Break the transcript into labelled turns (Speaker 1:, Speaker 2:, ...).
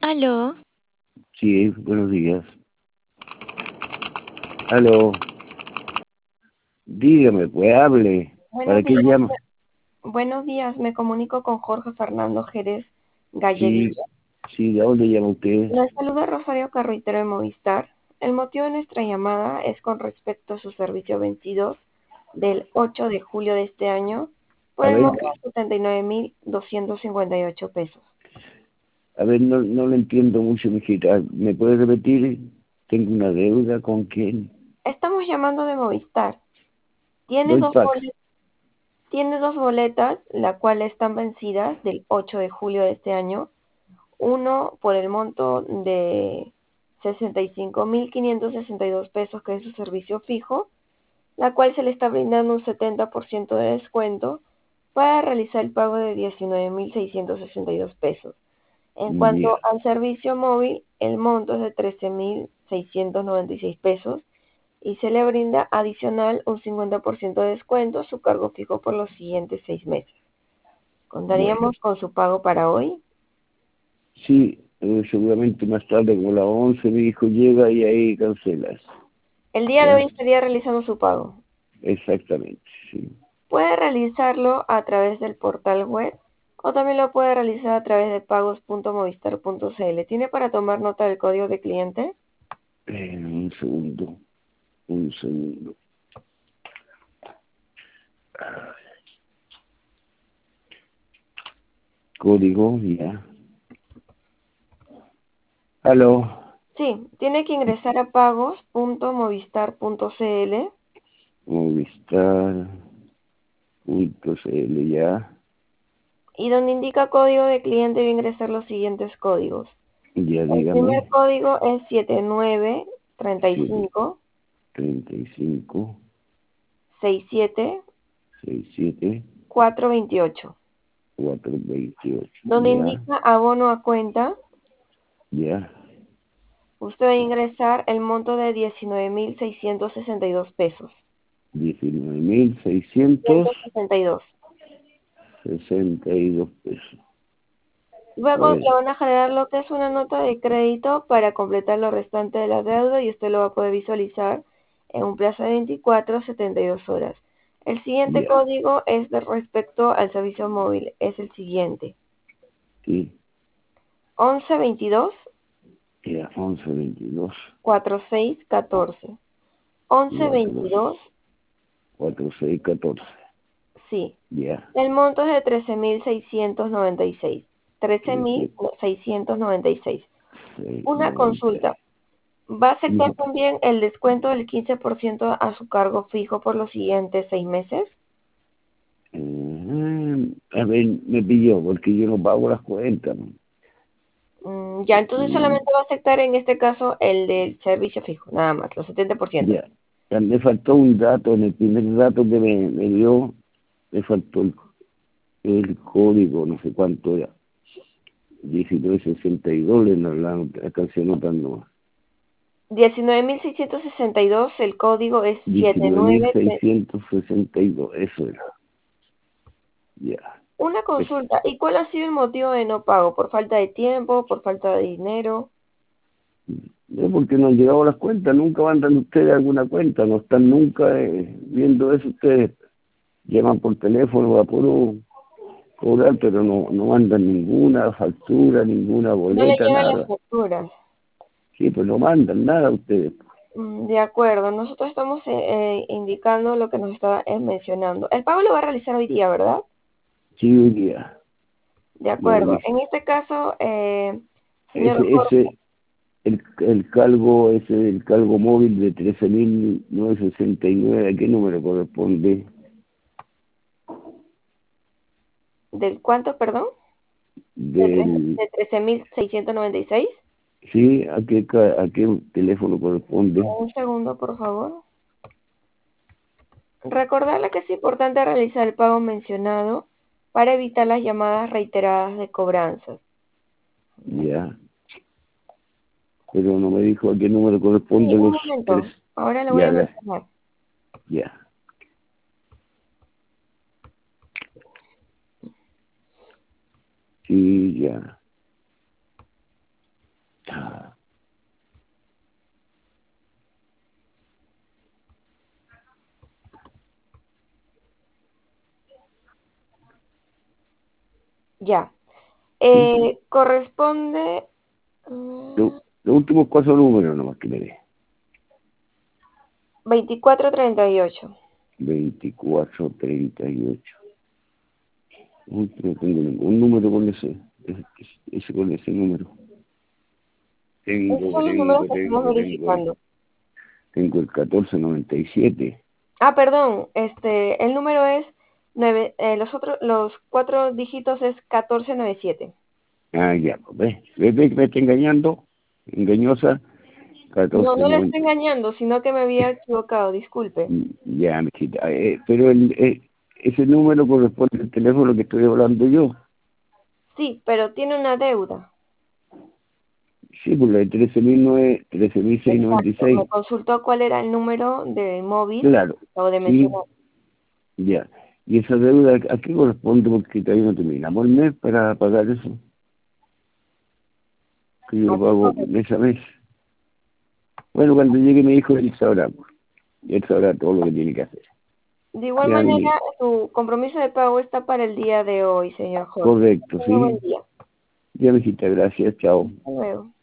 Speaker 1: Aló,
Speaker 2: Sí, buenos días. Aló, dígame, pues hable.
Speaker 3: Buenos
Speaker 2: ¿Para qué
Speaker 3: días,
Speaker 2: llama?
Speaker 3: buenos días, me comunico con Jorge Fernando Jerez
Speaker 2: Sí,
Speaker 3: Galleguilla.
Speaker 2: sí, ¿de dónde llama usted?
Speaker 3: Le saluda Rosario Carruitero de Movistar. El motivo de nuestra llamada es con respecto a su servicio vencido del 8 de julio de este año por
Speaker 2: A
Speaker 3: el
Speaker 2: ver,
Speaker 3: monto de 79.258 pesos.
Speaker 2: no lo entiendo mucho, mijita. ¿Me puede repetir? Tengo una deuda con quién.
Speaker 3: Estamos llamando de Movistar. Tiene
Speaker 2: Doy
Speaker 3: dos
Speaker 2: Pax.
Speaker 3: boletas, tiene dos boletas, las cuales están vencidas del 8 de julio de este año. Uno por el monto de 65.562 pesos, que es su servicio fijo, la cual se le está brindando un 70% de descuento para realizar el pago de 19.662 pesos. En cuanto
Speaker 2: Ya,
Speaker 3: al servicio móvil, el monto es de 13.696 pesos y se le brinda adicional un 50% de descuento a su cargo fijo por los siguientes 6 meses.
Speaker 2: bueno.
Speaker 3: ¿Contaríamos con su pago para hoy?
Speaker 2: Sí, seguramente más tarde, como las 11, mi hijo llega y ahí cancelas.
Speaker 3: El día de hoy
Speaker 2: ¿Ya?
Speaker 3: estaría realizando su pago.
Speaker 2: Exactamente, sí.
Speaker 3: Puede realizarlo a través del portal web o también lo puede realizar a través de pagos.movistar.cl. ¿Tiene para tomar nota del código de cliente?
Speaker 2: Un segundo, un segundo. Código, ya. Aló.
Speaker 3: Sí, tiene que ingresar a pagos.movistar.cl
Speaker 2: Movistar.cl, ya.
Speaker 3: y donde indica código de cliente debe ingresar los siguientes códigos.
Speaker 2: Ya
Speaker 3: El primer
Speaker 2: dígame.
Speaker 3: código es 7935
Speaker 2: 735
Speaker 3: 67
Speaker 2: 67
Speaker 3: 428,
Speaker 2: 428.
Speaker 3: donde
Speaker 2: Ya,
Speaker 3: indica abono a cuenta.
Speaker 2: ya.
Speaker 3: Usted va a ingresar el monto de 19.662 pesos.
Speaker 2: 19.662
Speaker 3: 162.
Speaker 2: pesos. A
Speaker 3: Luego
Speaker 2: ver,
Speaker 3: le van a generar lo que es una nota de crédito para completar lo restante de la deuda y usted lo va a poder visualizar en un plazo de 24 a 72 horas. El siguiente
Speaker 2: ya.
Speaker 3: código es de respecto al servicio móvil. Es el siguiente.
Speaker 2: Sí,
Speaker 3: 1122
Speaker 2: ya. 1122
Speaker 3: 4614. 1122,
Speaker 2: 42 4614.
Speaker 3: sí.
Speaker 2: Ya.
Speaker 3: El monto es de 13.696.
Speaker 2: 13,
Speaker 3: 13.696.
Speaker 2: 6,
Speaker 3: Una
Speaker 2: 90.
Speaker 3: consulta. ¿Va a aceptar
Speaker 2: Dijo,
Speaker 3: también el descuento del 15% a su cargo fijo por los siguientes 6 meses?
Speaker 2: a ver, me pilló porque yo no pago las cuentas, ¿no?
Speaker 3: Ya, entonces
Speaker 2: Mm,
Speaker 3: solamente va a aceptar en este caso el del servicio fijo, nada más, los 70%.
Speaker 2: Ya. Ya me faltó un dato, en el primer dato que me dio, me faltó el código, no sé cuánto era. 1962 la canción notando.
Speaker 3: 19.662, el código es 79.
Speaker 2: 19.662, eso era. Ya.
Speaker 3: Una
Speaker 2: Es,
Speaker 3: consulta, ¿y cuál ha sido el motivo de no pago? ¿Por falta de tiempo? ¿Por falta de dinero?
Speaker 2: es porque no han llegado las cuentas, nunca mandan ustedes alguna cuenta, no están nunca viendo eso ustedes. Llaman por teléfono a puro cobrar, pero no mandan ninguna factura, ninguna
Speaker 3: No le
Speaker 2: boleta,
Speaker 3: llegan las
Speaker 2: nada.
Speaker 3: facturas.
Speaker 2: Sí, pues no mandan nada ustedes.
Speaker 3: De acuerdo, nosotros estamos indicando lo que nos está mencionando. El pago lo va a realizar hoy día, ¿verdad?
Speaker 2: Sí, hoy día.
Speaker 3: De
Speaker 2: Ya,
Speaker 3: acuerdo. En este caso, señor Jorge,
Speaker 2: el calvo móvil de 13.969, ¿a qué número corresponde?
Speaker 3: ¿del cuánto, perdón?
Speaker 2: Del,
Speaker 3: De 13.696.
Speaker 2: sí, ¿a qué teléfono corresponde?
Speaker 3: Un segundo, por favor. Recordarle que es importante realizar el pago mencionado para evitar las llamadas reiteradas de cobranzas.
Speaker 2: Ya, pero no me dijo a qué número
Speaker 3: Sí,
Speaker 2: corresponde
Speaker 3: un
Speaker 2: los tres.
Speaker 3: momento. Ahora le voy
Speaker 2: Ya,
Speaker 3: a mencionar.
Speaker 2: ya, sí, ya.
Speaker 3: Ya.
Speaker 2: ¿Sí?
Speaker 3: Corresponde...
Speaker 2: Los últimos cuatro números nomás que me dé.
Speaker 3: 2438.
Speaker 2: 2438. Uy, no tengo ningún número con ese con ese número.
Speaker 3: Esos
Speaker 2: Tengo,
Speaker 3: son los números
Speaker 2: tengo,
Speaker 3: que estamos
Speaker 2: tengo, tengo,
Speaker 3: verificando.
Speaker 2: tengo el 1497.
Speaker 3: Ah, perdón, el número es los cuatro dígitos es 1497.
Speaker 2: Ah, ya, pues, ¿ves que me está engañando? Engañosa,
Speaker 3: No, no le
Speaker 2: 1490.
Speaker 3: estoy engañando, sino que me había equivocado, disculpe.
Speaker 2: Ya, mijita. Pero ese número corresponde al teléfono que estoy hablando yo.
Speaker 3: Sí, pero tiene una deuda.
Speaker 2: Sí, pues la de 13.696.
Speaker 3: Exacto. Me consultó cuál era el número de móvil
Speaker 2: Claro,
Speaker 3: que acabo de
Speaker 2: sí,
Speaker 3: mencionar.
Speaker 2: ya. ¿Y esa deuda a qué corresponde? Porque todavía no terminamos el mes para pagar eso, que yo
Speaker 3: ¿A
Speaker 2: lo
Speaker 3: qué
Speaker 2: pago
Speaker 3: corre?
Speaker 2: mes a mes. Bueno, cuando llegue mi hijo, él sabrá todo lo que tiene que hacer.
Speaker 3: De igual
Speaker 2: Ya,
Speaker 3: manera,
Speaker 2: mi,
Speaker 3: su compromiso de pago está para el día de hoy, señor Jorge.
Speaker 2: correcto,
Speaker 3: Tenga buen
Speaker 2: sí.
Speaker 3: día.
Speaker 2: Ya, mijita, gracias, chao.
Speaker 3: Hasta luego.